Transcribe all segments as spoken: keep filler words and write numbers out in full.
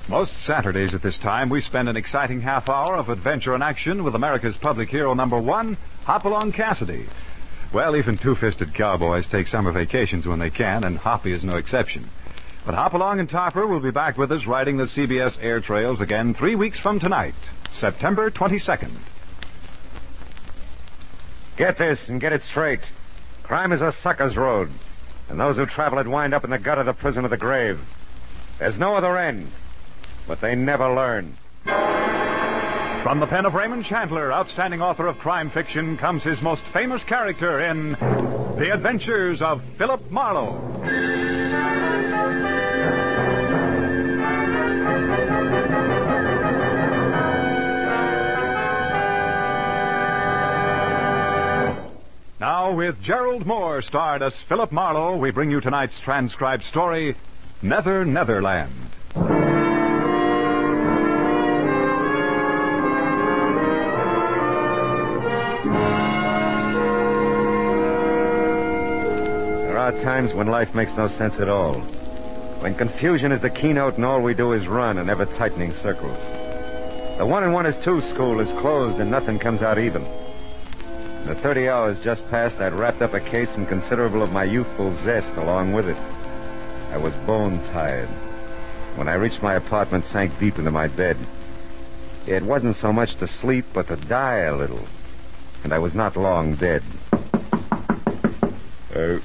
Most Saturdays at this time, we spend an exciting half hour of adventure and action with America's public hero number one, Hopalong Cassidy. Well, even two-fisted cowboys take summer vacations when they can, and Hoppy is no exception. But Hopalong and Topper will be back with us riding the C B S air trails again three weeks from tonight, September twenty-second. Get this and get it straight. Crime is a sucker's road, and those who travel it wind up in the gut of the prison of the grave. There's no other end, but they never learn. From the pen of Raymond Chandler, outstanding author of crime fiction, comes his most famous character in The Adventures of Philip Marlowe. Now, with Gerald Moore starred as Philip Marlowe, we bring you tonight's transcribed story, Nether Netherland. There are times when life makes no sense at all. When confusion is the keynote and all we do is run in ever-tightening circles. The one and one is two school is closed and nothing comes out even. In the thirty hours just past, I'd wrapped up a case and considerable of my youthful zest along with it. I was bone-tired. When I reached my apartment, sank deep into my bed. It wasn't so much to sleep, but to die a little. And I was not long dead. Uh,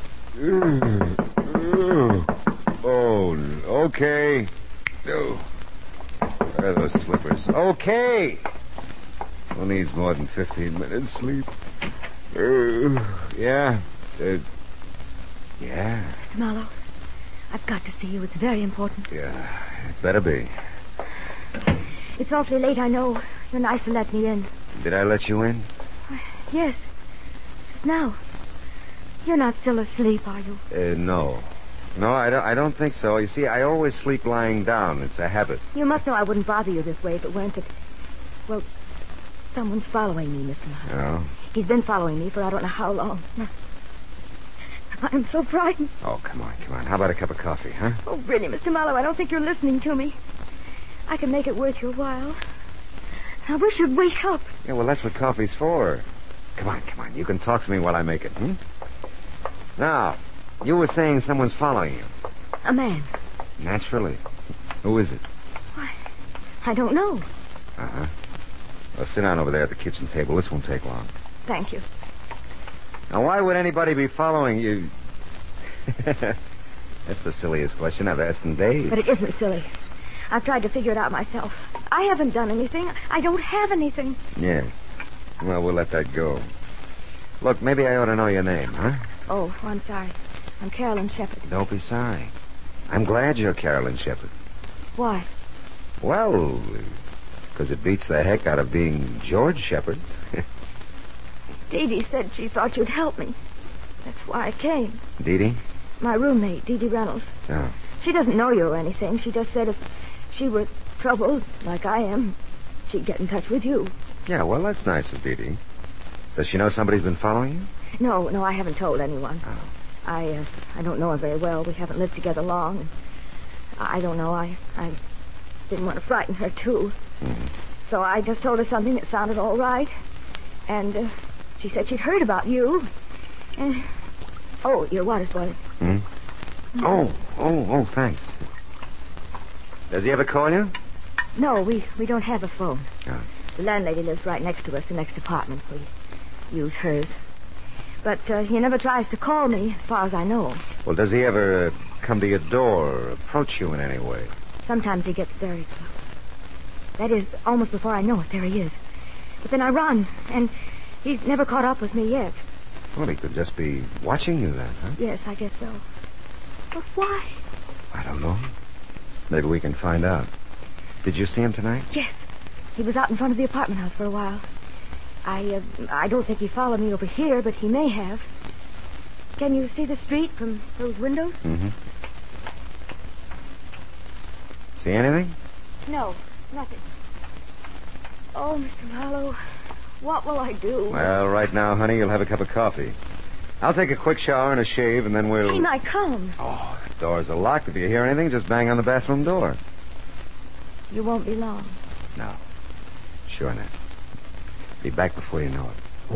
oh, okay. Oh, where are those slippers? Okay. Who needs more than fifteen minutes sleep? Uh, yeah. Uh, yeah. Mister Marlowe, I've got to see you. It's very important. Yeah, it better be. It's awfully late, I know. You're nice to let me in. Did I let you in? Yes. Just now. You're not still asleep, are you? Uh, no. No, I don't, I don't think so. You see, I always sleep lying down. It's a habit. You must know I wouldn't bother you this way if it weren't that... Well, someone's following me, Mister Marlowe. Oh? He's been following me for I don't know how long. I'm so frightened. Oh, come on, come on. How about a cup of coffee, huh? Oh, really, Mister Marlowe, I don't think you're listening to me. I can make it worth your while. I wish you'd wake up. Yeah, well, that's what coffee's for. Come on, come on. You can talk to me while I make it, hmm? Now, you were saying someone's following you. A man. Naturally. Who is it? Why, I don't know. Uh-huh. Well, sit down over there at the kitchen table. This won't take long. Thank you. Now, why would anybody be following you? That's the silliest question I've asked in days. But it isn't silly. I've tried to figure it out myself. I haven't done anything. I don't have anything. Yes. Well, we'll let that go. Look, maybe I ought to know your name, huh? Oh, I'm sorry. I'm Carolyn Shepard. Don't be sorry. I'm glad you're Carolyn Shepard. Why? Well, because it beats the heck out of being George Shepard. Dee Dee said she thought you'd help me. That's why I came. Dee Dee? My roommate, Dee Dee Reynolds. Oh. She doesn't know you or anything. She just said if she were troubled, like I am, she'd get in touch with you. Yeah, well, that's nice of Dee Dee. Does she know somebody's been following you? No, no, I haven't told anyone. Oh. I, uh, I don't know her very well. We haven't lived together long. I don't know. I, I didn't want to frighten her, too. Mm-hmm. So I just told her something that sounded all right. And uh, she said she'd heard about you. And, oh, your water's boiling. Hmm? Oh, oh, oh, thanks. Does he ever call you? No, we, we don't have a phone. Oh. The landlady lives right next to us, the next apartment. We use hers. But uh, he never tries to call me, as far as I know. Well, does he ever uh, come to your door or approach you in any way? Sometimes he gets very close. That is, almost before I know it, there he is. But then I run, and he's never caught up with me yet. Well, he could just be watching you then, huh? Yes, I guess so. But why? I don't know. Maybe we can find out. Did you see him tonight? Yes. He was out in front of the apartment house for a while. I, uh, I don't think he followed me over here, but he may have. Can you see the street from those windows? Mm-hmm. See anything? No, nothing. Oh, Mister Marlowe, what will I do? Well, right now, honey, you'll have a cup of coffee. I'll take a quick shower and a shave, and then we'll... He might come. Oh, the doors are locked. If you hear anything, just bang on the bathroom door. You won't be long. No. Sure not. Be back before you know it.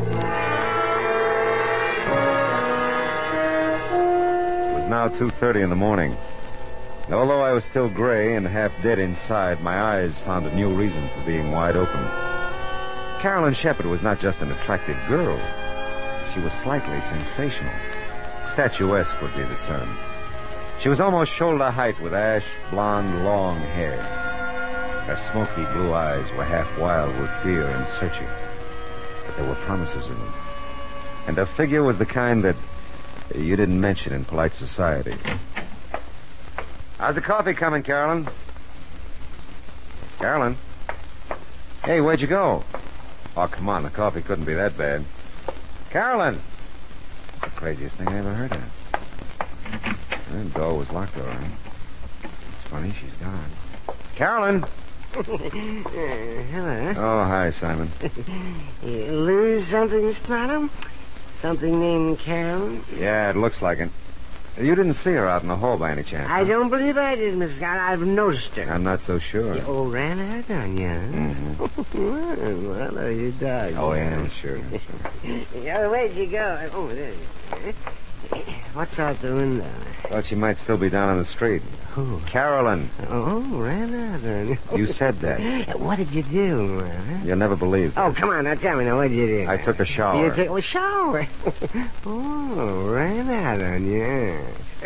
It was now two thirty in the morning. And although I was still gray and half dead inside, my eyes found a new reason for being wide open. Carolyn Shepard was not just an attractive girl. She was slightly sensational. Statuesque would be the term. She was almost shoulder height with ash, blonde, long hair. Her smoky blue eyes were half wild with fear and searching. But there were promises in them. And her figure was the kind that you didn't mention in polite society. How's the coffee coming, Carolyn? Carolyn? Hey, where'd you go? Oh, come on, the coffee couldn't be that bad. Carolyn! That's the craziest thing I ever heard of. The door was locked, all right. It's funny, she's gone. Carolyn! Uh, hello. Oh, hi, Simon. You lose something, Stratum? Something named Carolyn? Yeah, it looks like it. You didn't see her out in the hall by any chance? I huh? don't believe I did, Miss Scott. I've noticed her. I'm not so sure. You old ran out on you, huh? Mm-hmm. Well, hello, you dog. Oh, yeah, sure. sure. Yeah, where'd you go? Oh, there you go. What's out the window? Thought she might still be down on the street. Who? Carolyn. Oh, ran out on you. You said that. What did you do, man? You'll never believe it. Oh, come on, now tell me now, what did you do? I took a shower. You took a shower? Oh, ran out on you.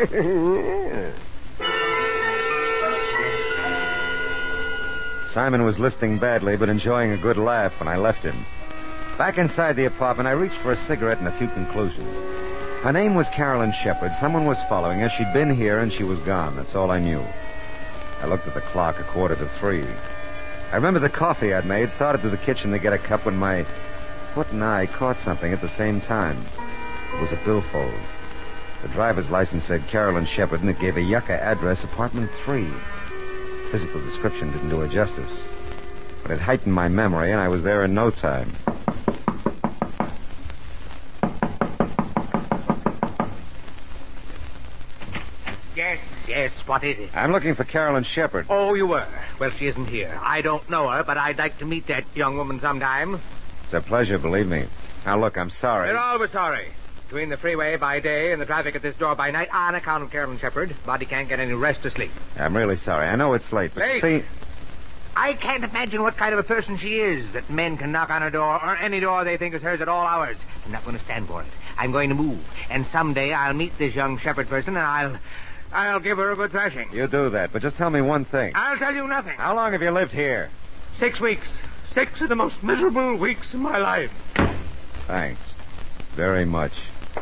Simon was listening badly, but enjoying a good laugh when I left him. Back inside the apartment, I reached for a cigarette and a few conclusions. Her name was Carolyn Shepard. Someone was following her. She'd been here, and she was gone. That's all I knew. I looked at the clock, a quarter to three. I remember the coffee I'd made, started to the kitchen to get a cup when my foot and eye caught something at the same time. It was a billfold. The driver's license said Carolyn Shepard, and it gave a Yucca address, apartment three. Physical description didn't do her justice. But it heightened my memory, and I was there in no time. Yes, yes, what is it? I'm looking for Carolyn Shepard. Oh, you were? Well, she isn't here. I don't know her, but I'd like to meet that young woman sometime. It's a pleasure, believe me. Now, look, I'm sorry. We're always sorry. Between the freeway by day and the traffic at this door by night, on account of Carolyn Shepard, body can't get any rest or sleep. I'm really sorry. I know it's late, but Late? see... I can't imagine what kind of a person she is, that men can knock on her door, or any door they think is hers at all hours. I'm not going to stand for it. I'm going to move, and someday I'll meet this young Shepard person, and I'll... I'll give her a good thrashing. You do that, but just tell me one thing. I'll tell you nothing. How long have you lived here? Six weeks. Six of the most miserable weeks of my life. Thanks. Very much.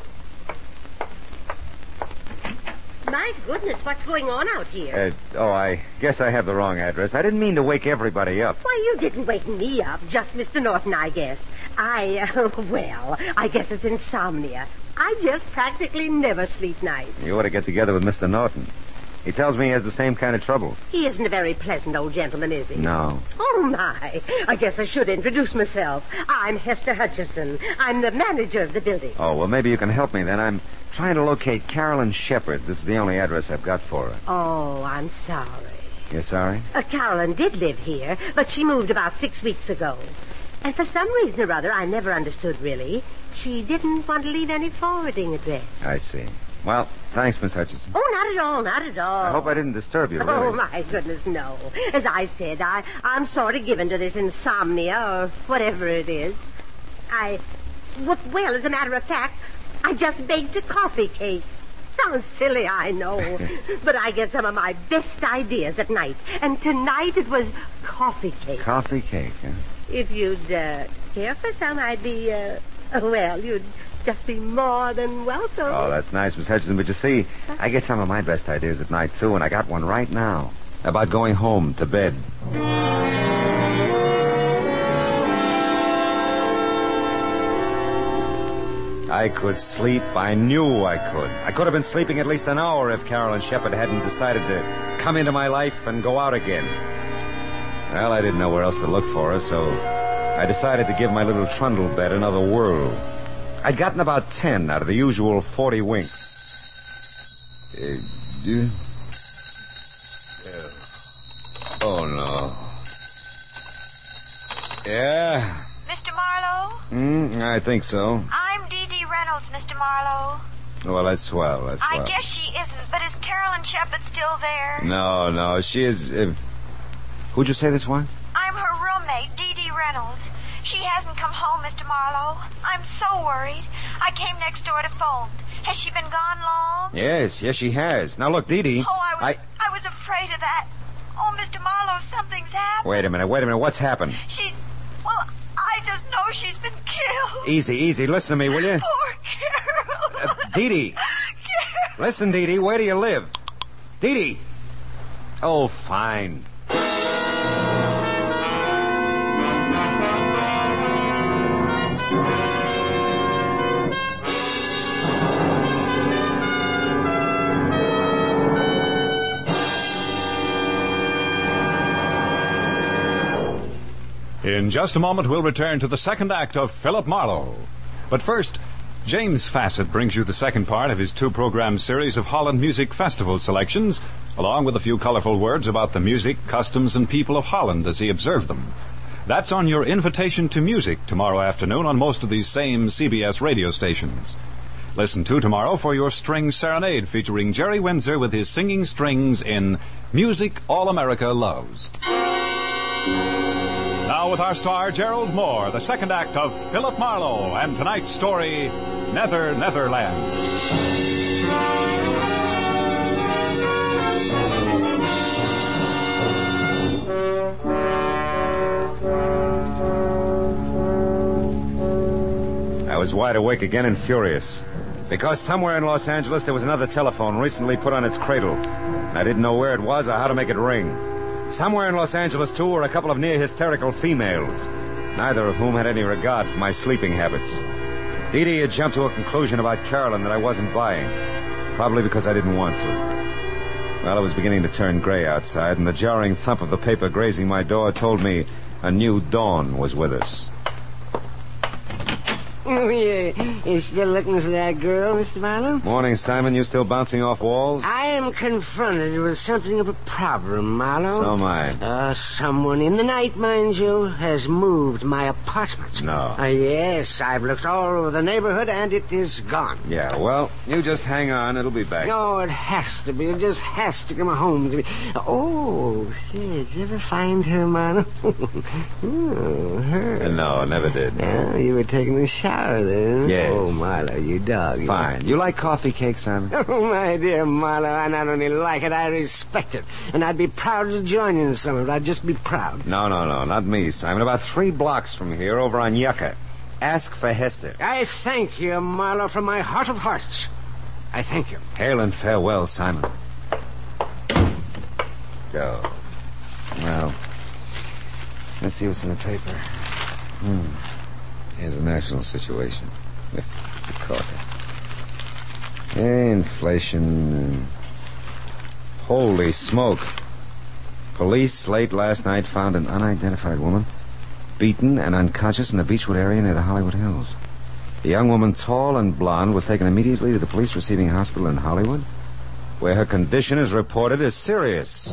My goodness, what's going on out here? Uh, oh, I guess I have the wrong address. I didn't mean to wake everybody up. Why, you didn't wake me up. Just Mister Norton, I guess. I, uh, well, I guess it's insomnia. I just practically never sleep nights. You ought to get together with Mister Norton. He tells me he has the same kind of trouble. He isn't a very pleasant old gentleman, is he? No. Oh, my. I guess I should introduce myself. I'm Hester Hutchison. I'm the manager of the building. Oh, well, maybe you can help me then. I'm trying to locate Carolyn Shepard. This is the only address I've got for her. Oh, I'm sorry. You're sorry? Uh, Carolyn did live here, but she moved about six weeks ago. And for some reason or other, I never understood really, she didn't want to leave any forwarding address. I see. Well, thanks, Miss Hutchison. Oh, not at all, not at all. I hope I didn't disturb you, really. Oh, my goodness, no. As I said, I, I'm sort of given to this insomnia or whatever it is. I, well, as a matter of fact, I just baked a coffee cake. Sounds silly, I know, but I get some of my best ideas at night. And tonight it was coffee cake. Coffee cake, huh? If you'd uh, care for some, I'd be, uh, well, you'd just be more than welcome. Oh, that's nice, Miss Hutchison. But you see, I get some of my best ideas at night, too, and I got one right now about going home to bed. I could sleep. I knew I could. I could have been sleeping at least an hour if Carolyn Shepard hadn't decided to come into my life and go out again. Well, I didn't know where else to look for her, so I decided to give my little trundle bed another whirl. I'd gotten about ten out of the usual forty winks. Uh, do... Oh, no. Oh. Yeah? Mister Marlowe? Mm, I think so. I'm Dee Dee Reynolds, Mister Marlowe. Well, that's swell, that's swell. I guess she isn't, but is Carolyn Shepard still there? No, no, she is... Uh, who'd you say this was? I'm her roommate, Dee Dee Reynolds. She hasn't come home, Mister Marlowe. I'm so worried. I came next door to phone. Has she been gone long? Yes, yes, she has. Now, look, Dee Dee... Oh, I was, I... I was afraid of that. Oh, Mister Marlowe, something's happened. Wait a minute, wait a minute. What's happened? She's... Well, I just know she's been killed. Easy, easy. Listen to me, will you? Poor Carol. Uh, Dee Dee. Listen, Dee Dee, where do you live? Dee Dee. Oh, fine. In just a moment, we'll return to the second act of Philip Marlowe. But first, James Fassett brings you the second part of his two-program series of Holland Music Festival selections, along with a few colorful words about the music, customs, and people of Holland as he observed them. That's on your Invitation to Music tomorrow afternoon on most of these same C B S radio stations. Listen to tomorrow for your String Serenade featuring Jerry Windsor with his singing strings in Music All America Loves. Now with our star Gerald Moore, the second act of Philip Marlowe, and tonight's story, Nether Netherland. I was wide awake again and furious. Because somewhere in Los Angeles there was another telephone recently put on its cradle. And I didn't know where it was or how to make it ring. Somewhere in Los Angeles, too, were a couple of near-hysterical females, neither of whom had any regard for my sleeping habits. Dee Dee had jumped to a conclusion about Carolyn that I wasn't buying, probably because I didn't want to. Well, it was beginning to turn gray outside, and the jarring thump of the paper grazing my door told me a new dawn was with us. Oh, yeah. You still looking for that girl, Mister Marlowe? Morning, Simon. You still bouncing off walls? I am confronted with something of a problem, Marlowe. So am I. Uh, someone in the night, mind you, has moved my apartment. No. Uh, yes, I've looked all over the neighborhood, and it is gone. Yeah, well, you just hang on. It'll be back. No, it has to be. It just has to come home to me. Oh, say, did you ever find her, Marlowe? Oh, her. No, never did. Well, you were taking a shower there. Yes. Oh, Marlowe, you dog. Fine. You like coffee cake, Simon? Oh, my dear Marlowe, I not only like it, I respect it. And I'd be proud to join you in some of it. I'd just be proud. No, no, no, not me, Simon. About three blocks from here, over on Yucca. Ask for Hester. I thank you, Marlowe, from my heart of hearts. I thank you. Hail and farewell, Simon. Go. Well, let's see what's in the paper. Hmm. International situation. The coffee. Inflation. Holy smoke. Police late last night found an unidentified woman beaten and unconscious in the Beechwood area near the Hollywood Hills. The young woman, tall and blonde, was taken immediately to the police receiving hospital in Hollywood, where her condition is reported as serious.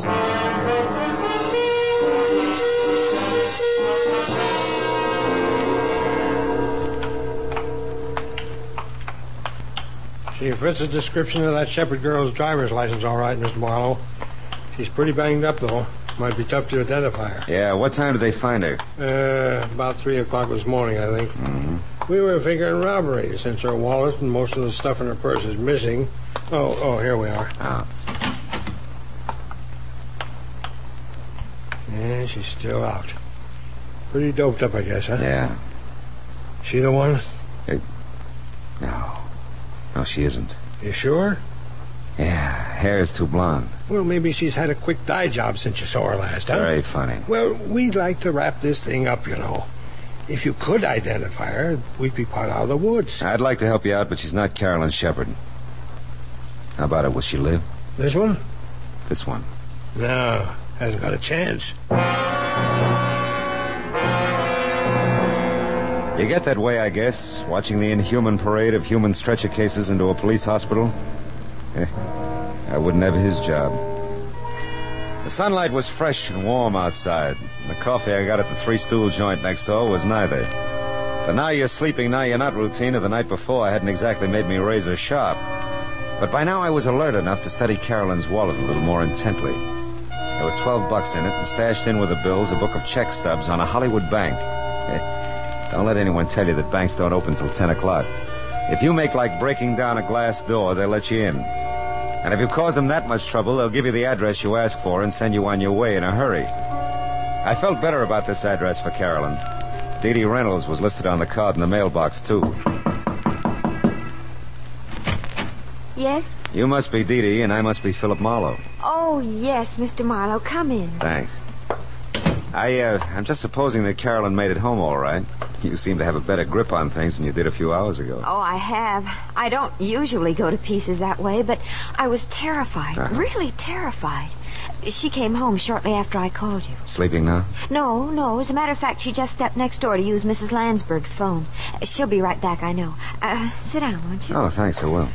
She fits the description of that Shepherd girl's driver's license all right, Mister Marlowe. She's pretty banged up, though. Might be tough to identify her. Yeah, what time did they find her? Uh, about three o'clock this morning, I think. Mm-hmm. We were figuring robbery, since her wallet and most of the stuff in her purse is missing. Oh, oh, here we are. Oh. Yeah, she's still out. Pretty doped up, I guess, huh? Yeah. She the one? It... No. No, she isn't. You sure? Yeah, hair is too blonde. Well, maybe she's had a quick dye job since you saw her last, huh? Very funny. Well, we'd like to wrap this thing up, you know. If you could identify her, we'd be part out of the woods. I'd like to help you out, but she's not Carolyn Shepard. How about it? Will she live? This one? This one. No, hasn't got a chance. You get that way, I guess, watching the inhuman parade of human stretcher cases into a police hospital. Eh, I wouldn't have his job. The sunlight was fresh and warm outside. And the coffee I got at the Three Stool joint next door was neither. But now you're sleeping, now you're not routine, and the night before hadn't exactly made me razor sharp. But by now I was alert enough to study Carolyn's wallet a little more intently. There was twelve bucks in it, and stashed in with the bills a book of check stubs on a Hollywood bank. Don't let anyone tell you that banks don't open till ten o'clock. If you make like breaking down a glass door, they'll let you in. And if you cause them that much trouble, they'll give you the address you ask for and send you on your way in a hurry. I felt better about this address for Carolyn. Dee Dee Reynolds was listed on the card in the mailbox, too. Yes? You must be Dee Dee, and I must be Philip Marlowe. Oh, yes, Mister Marlowe. Come in. Thanks. I, uh, I'm just supposing that Carolyn made it home all right. You seem to have a better grip on things than you did a few hours ago. Oh, I have. I don't usually go to pieces that way, but I was terrified, uh-huh. really terrified. She came home shortly after I called you. Sleeping now? No, no. As a matter of fact, she just stepped next door to use Missus Landsberg's phone. She'll be right back, I know. Uh, sit down, won't you? Oh, thanks, I will.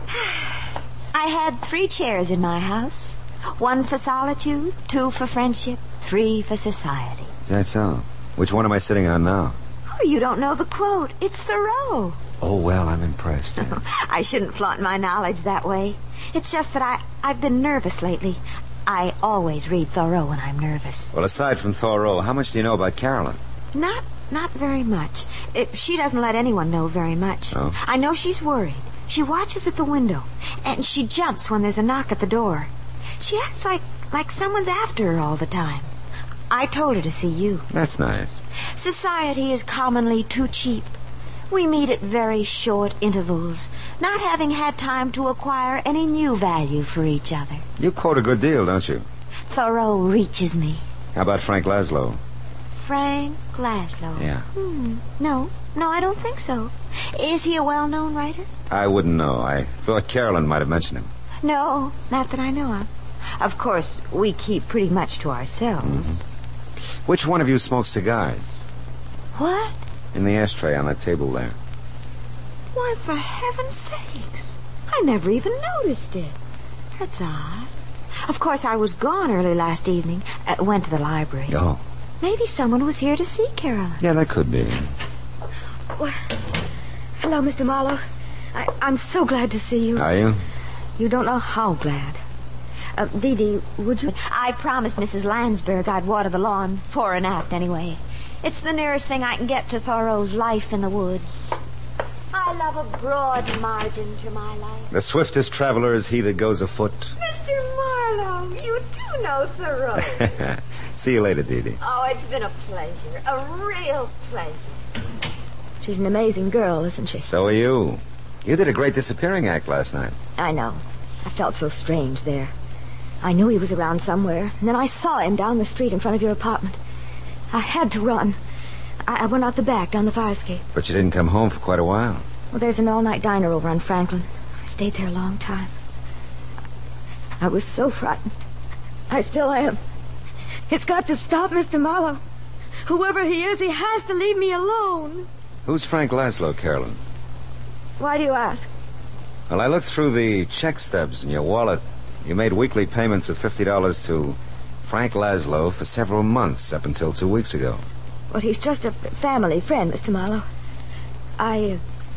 I had three chairs in my house. One for solitude, two for friendship, three for society. Is that so? Which one am I sitting on now? Oh, you don't know the quote. It's Thoreau. Oh, well, I'm impressed. Yeah. I shouldn't flaunt my knowledge that way. It's just that I, I've been nervous lately. I always read Thoreau when I'm nervous. Well, aside from Thoreau, how much do you know about Carolyn? Not not very much. It, she doesn't let anyone know very much. Oh? I know she's worried. She watches at the window, and she jumps when there's a knock at the door. She acts like, like someone's after her all the time. I told her to see you. That's nice. Society is commonly too cheap. We meet at very short intervals, not having had time to acquire any new value for each other. You quote a good deal, don't you? Thoreau reaches me. How about Frank Laszlo? Frank Laszlo? Yeah. Hmm. No, no, I don't think so. Is he a well-known writer? I wouldn't know. I thought Carolyn might have mentioned him. No, not that I know of. Of course, we keep pretty much to ourselves. Mm-hmm. Which one of you smokes cigars? What? In the ashtray on that table there. Why, for heaven's sakes. I never even noticed it. That's odd. Of course, I was gone early last evening. Uh, went to the library. Oh. Maybe someone was here to see Carolyn. Yeah, that could be. Well, hello, Mister Marlowe. I, I'm so glad to see you. Are you? You don't know how glad. Uh, Dee Dee, would you... I promised Missus Landsberg I'd water the lawn, for an act anyway. It's the nearest thing I can get to Thoreau's Life in the Woods. I love a broad margin to my life. The swiftest traveler is he that goes afoot. Mister Marlowe, you do know Thoreau. See you later, Dee Dee. Oh, it's been a pleasure. A real pleasure. She's an amazing girl, isn't she? So are you. You did a great disappearing act last night. I know. I felt so strange there. I knew he was around somewhere, and then I saw him down the street in front of your apartment. I had to run. I, I went out the back, down the fire escape. But you didn't come home for quite a while. Well, there's an all-night diner over on Franklin. I stayed there a long time. I was so frightened. I still am. It's got to stop, Mister Marlowe. Whoever he is, he has to leave me alone. Who's Frank Laszlo, Carolyn? Why do you ask? Well, I looked through the check stubs in your wallet. You made weekly payments of fifty dollars to Frank Laszlo for several months, up until two weeks ago. Well, he's just a family friend, Mister Marlowe. I... Uh,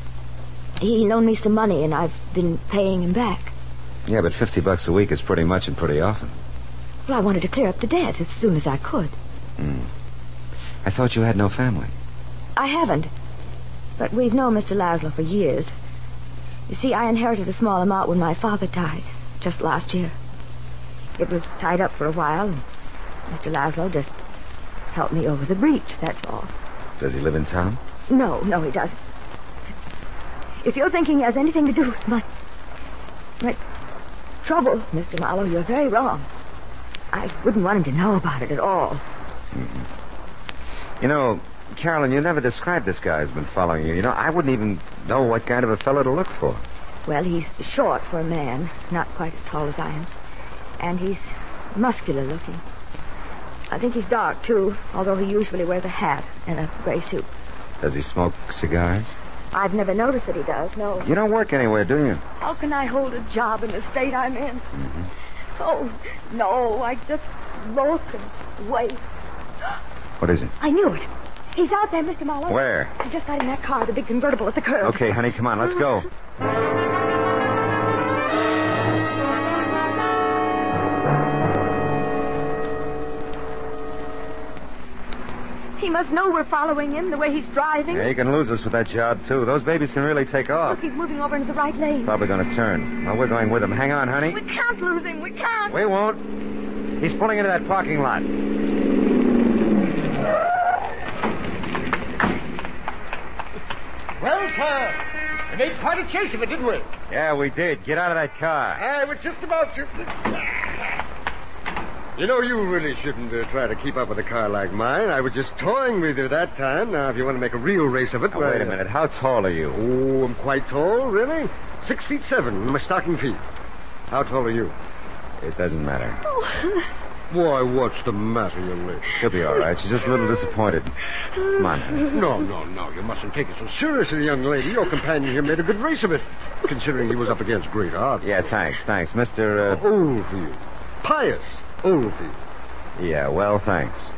he loaned me some money, and I've been paying him back. Yeah, but fifty bucks a week is pretty much and pretty often. Well, I wanted to clear up the debt as soon as I could. Hmm. I thought you had no family. I haven't. But we've known Mister Laszlo for years. You see, I inherited a small amount when my father died, just last year. It was tied up for a while, and Mister Laszlo just helped me over the breach, that's all. Does he live in town? No, no, he doesn't. If you're thinking he has anything to do with my... my trouble, Mister Marlowe, you're very wrong. I wouldn't want him to know about it at all. Mm-hmm. You know, Carolyn, you never described this guy who's been following you. You know, I wouldn't even know what kind of a fellow to look for. Well, he's short for a man, not quite as tall as I am. And he's muscular looking. I think he's dark, too, although he usually wears a hat and a gray suit. Does he smoke cigars? I've never noticed that he does, no. You don't work anywhere, do you? How can I hold a job in the state I'm in? Mm-hmm. Oh, no, I just look and wait. What is it? I knew it. He's out there, Mister Marlowe. Where? I just got in that car, the big convertible at the curb. Okay, honey, come on, let's go. He must know we're following him the way he's driving. Yeah, he can lose us with that job, too. Those babies can really take off. Look, he's moving over into the right lane. Probably going to turn. Well, we're going with him. Hang on, honey. We can't lose him. We can't. We won't. He's pulling into that parking lot. Well, sir, we made quite a chase of it, didn't we? Yeah, we did. Get out of that car. I was just about to. You know, you really shouldn't uh, try to keep up with a car like mine. I was just toying with you that time. Now, if you want to make a real race of it... Now, why, wait a minute. How tall are you? Oh, I'm quite tall, really. Six feet seven in my stocking feet. How tall are you? It doesn't matter. Why, what's the matter, young lady? She'll be all right. She's just a little disappointed. Come on. No, no, no. You mustn't take it so seriously, young lady. Your companion here made a good race of it, considering he was up against great odds. Yeah, thanks, thanks. Mister Uh... Oldfield. Pius Oldfield. Yeah, well, thanks.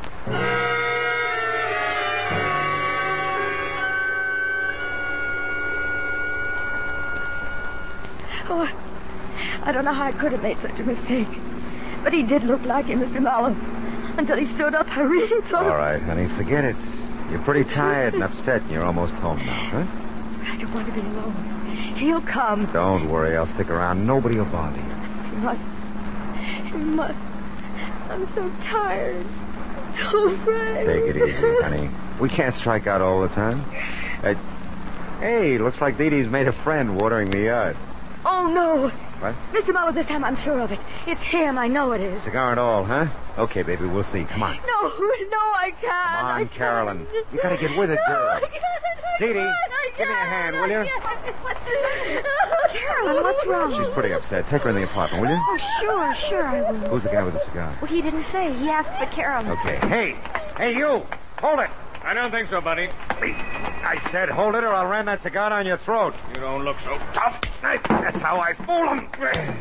Oh, I, I don't know how I could have made such a mistake. But he did look like him, Mister Marlowe. Until he stood up, I really thought... All right, honey, forget it. You're pretty tired and upset, and you're almost home now, huh? I don't want to be alone. He'll come. Don't worry, I'll stick around. Nobody will bother you. He must. He must. I'm so tired. So afraid. Take it easy, honey. We can't strike out all the time. Uh, hey, looks like Dee Dee's made a friend watering the yard. Oh, no. What? Mister Marlowe, this time I'm sure of it. It's him. I know it is. Cigar and all, huh? Okay, baby, we'll see. Come on. No, no, I can't. Come on, I Carolyn. can't. You gotta get with it, No, girl. I can't. I Dee Dee, can't. I give me a can't. hand, I will you? can't. What's the matter? Carolyn, what's wrong? She's pretty upset. Take her in the apartment, will you? Oh, sure, sure I will. Who's the guy with the cigar? Well, he didn't say. He asked for Carolyn. Okay. Hey! Hey, you! Hold it! I don't think so, buddy. I said hold it or I'll ram that cigar down your throat. You don't look so tough. That's how I fool them.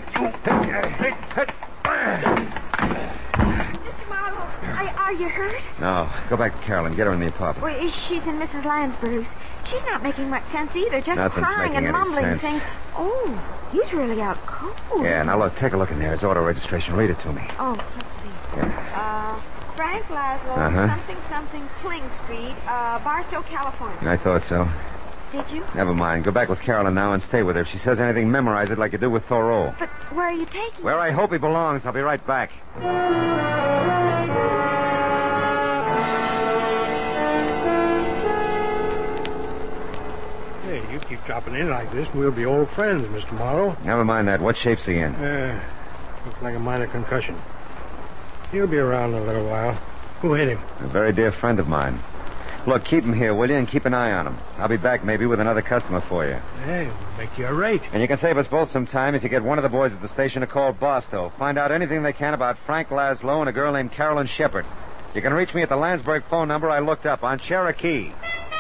Mister Marlowe, are, are you hurt? No, go back to Carolyn. Get her in the apartment. Well, she's in Missus Lansbury's. She's not making much sense either, just Nothing's crying making and any mumbling sense. things. Oh, he's really out cold. Yeah, now look, take a look in there. His auto registration. Read it to me. Oh, let's see. Yeah. Uh, Frank Laszlo, Uh-huh. something, something, Kling Street, uh, Barstow, California. I thought so. Did you? Never mind. Go back with Carolyn now and stay with her. If she says anything, memorize it like you do with Thoreau. But where are you taking Where I hope he belongs. I'll be right back. Hey, you keep dropping in like this, and we'll be old friends, Mister Marlowe. Never mind that. What shape's he in? Uh, looks like a minor concussion. He'll be around in a little while. Who hit him? A very dear friend of mine. Look, keep him here, will you, and keep an eye on him. I'll be back maybe with another customer for you. Hey, we'll make you a rate. And you can save us both some time if you get one of the boys at the station to call Barstow. Find out anything they can about Frank Laszlo and a girl named Carolyn Shepard. You can reach me at the Landsberg phone number I looked up on Cherokee.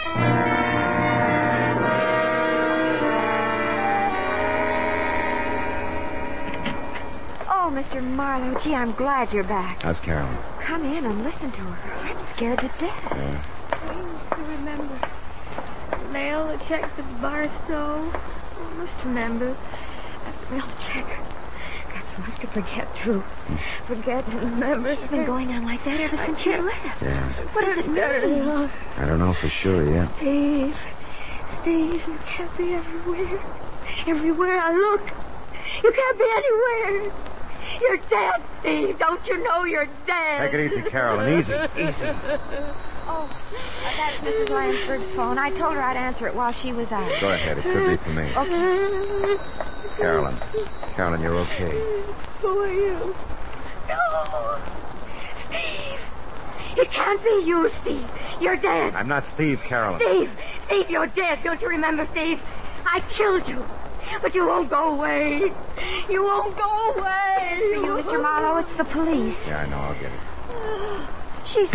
Oh, Mister Marlowe, gee, I'm glad you're back. How's Carolyn? Come in and listen to her. I'm scared to death. Yeah. I used to remember. Mail a check to Barstow. I must remember. After mail a check. Got so much to forget, too. Forget and remember. It's been going on like that ever since you left. Yeah. What does it mean? I don't know for sure yet. Steve. Steve, you can't be everywhere. Everywhere I look. You can't be anywhere. You're dead, Steve. Don't you know you're dead? Take it easy, Carolyn. Easy. Easy. Oh, that's Missus Lansberg's phone. I told her I'd answer it while she was out. Go ahead. It could be for me. Okay. Carolyn. Carolyn, you're okay. Who are you? No. Steve. It can't be you, Steve. You're dead. I'm not Steve, Carolyn. Steve. Steve, you're dead. Don't you remember, Steve? I killed you. But you won't go away. You won't go away. It's for you, Mister Marlowe. It's the police. Yeah, I know. I'll get it. She's...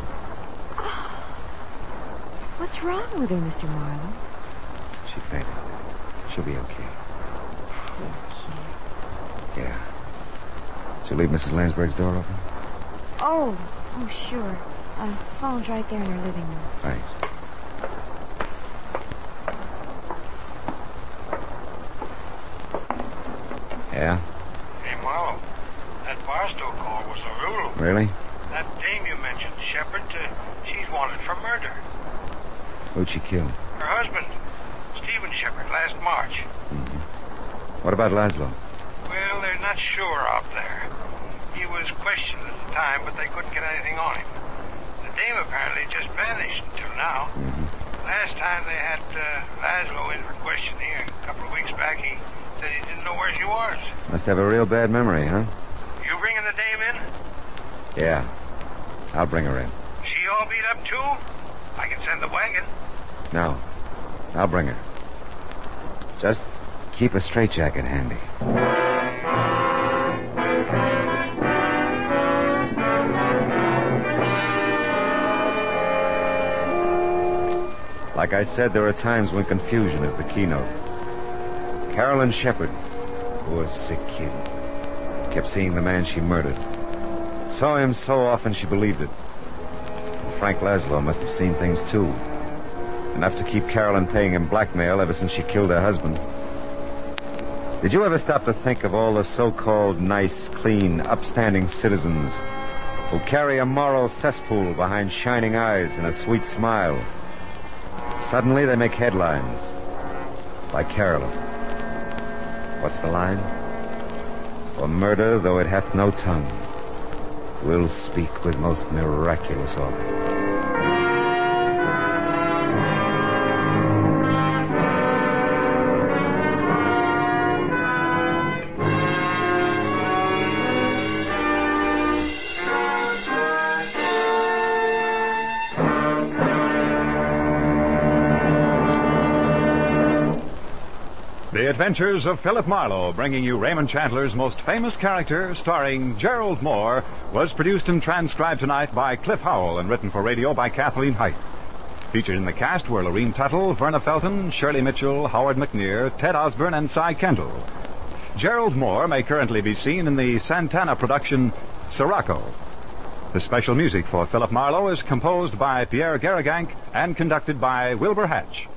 What's wrong with her, Mister Marlowe? She fainted. She'll be okay. Yeah. Did you leave Missus Lansberg's door open? Oh, oh, sure. Uh, phone's right there in her living room. Thanks. Yeah? Hey, Marlowe. That Barstow call was a rule. Really? That dame you mentioned, Shepard, uh, she's wanted for murder. Who'd she kill? Her husband, Stephen Shepard, last March. Mm-hmm. What about Laszlo? Well, they're not sure out there. He was questioned at the time, but they couldn't get anything on him. The dame apparently just vanished until now. Mm-hmm. Last time they had uh, Laszlo in for questioning a couple of weeks back, he said he didn't know where she was. Must have a real bad memory, huh? You bringing the dame in? Yeah. I'll bring her in. She all beat up, too? I can send the wagon. No. I'll bring her. Just keep a straitjacket handy. Like I said, there are times when confusion is the keynote. Carolyn Shepard, poor sick kid, kept seeing the man she murdered. Saw him so often she believed it. And Frank Laszlo must have seen things too. Enough to keep Carolyn paying him blackmail ever since she killed her husband. Did you ever stop to think of all the so-called nice, clean, upstanding citizens who carry a moral cesspool behind shining eyes and a sweet smile? Suddenly they make headlines. Like Carolyn. What's the line? For murder, though it hath no tongue, will speak with most miraculous organ. The Adventures of Philip Marlowe, bringing you Raymond Chandler's most famous character, starring Gerald Moore, was produced and transcribed tonight by Cliff Howell and written for radio by Kathleen Height. Featured in the cast were Lorene Tuttle, Verna Felton, Shirley Mitchell, Howard McNear, Ted Osborne, and Cy Kendall. Gerald Moore may currently be seen in the Santana production Sirocco. The special music for Philip Marlowe is composed by Pierre Garrigank and conducted by Wilbur Hatch.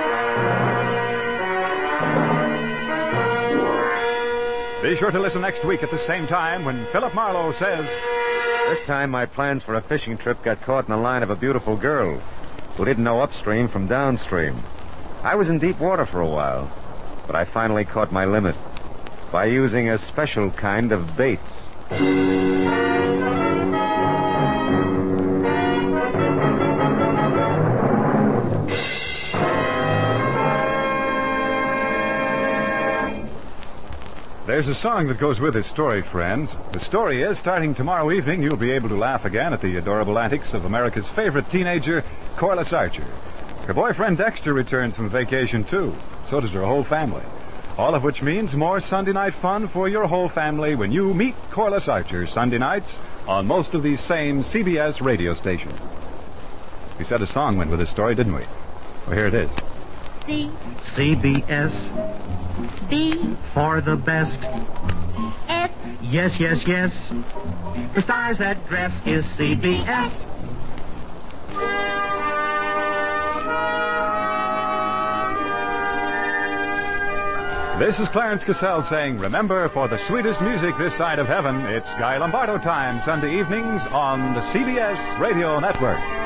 Be sure to listen next week at the same time when Philip Marlowe says... This time my plans for a fishing trip got caught in the line of a beautiful girl who didn't know upstream from downstream. I was in deep water for a while, but I finally caught my limit by using a special kind of bait. There's a song that goes with this story, friends. The story is, starting tomorrow evening, you'll be able to laugh again at the adorable antics of America's favorite teenager, Corliss Archer. Her boyfriend Dexter returns from vacation, too. So does her whole family. All of which means more Sunday night fun for your whole family when you meet Corliss Archer Sunday nights on most of these same C B S radio stations. We said a song went with this story, didn't we? Well, here it is. C. C B S. B. For the best. S. Yes, yes, yes. The star's address is C B S. This is Clarence Cassell saying, remember, for the sweetest music this side of heaven, it's Guy Lombardo time, Sunday evenings on the C B S Radio Network.